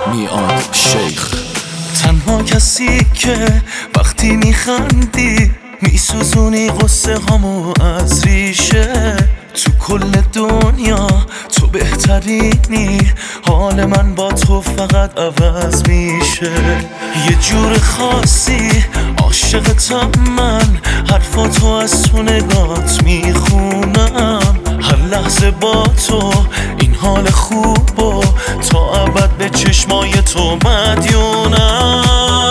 میاد شیخ. تنها کسی که وقتی میخندی میسوزونی غصه هامو از ریشه، تو کل دنیا تو بهترینی، حال من با تو فقط عوض میشه. یه جور خاصی عاشقتم من، حرفاتو از تو نگات میخونم، هر لحظه با تو این حال خوب و تا ابد به چشمای تو مدیونم.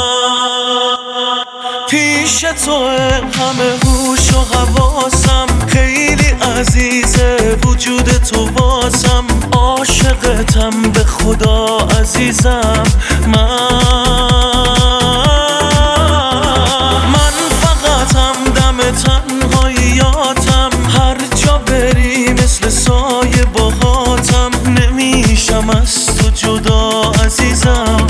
پیش تو همه هوش و حواسم، خیلی عزیزه وجود تو واسم، عاشقتم به خدا عزیزم. من فقطم دم تنهاییاتم، هر جا بری مثل سایه باهاتم، نمیشم از تو جدا عزیزم.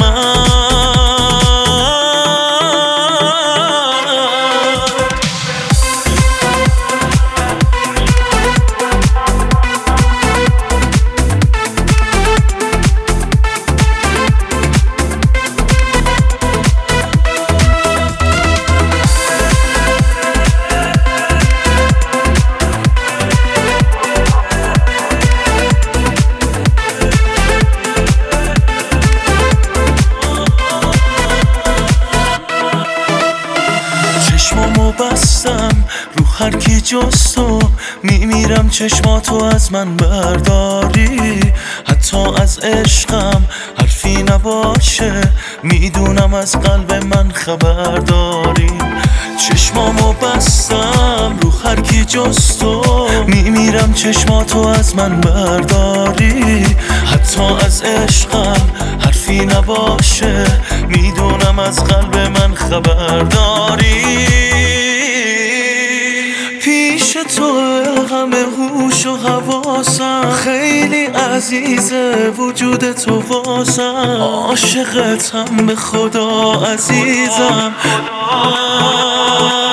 چشمامو بستم رو هر کی جز تو، میمیرم چشماتو از من برداری، حتی از عشقم حرفی نباشه، میدونم از قلب من خبرداری. چشمامو بستم رو هر کی جز تو، میمیرم چشماتو از من برداری، حتی از عشقم حرفی نباشه، میدونم از قلب من خبرداری. پیش تو همه هوش و حواسم، خیلی عزیزه وجود تو واسم، عاشقتم به خدا عزیزم.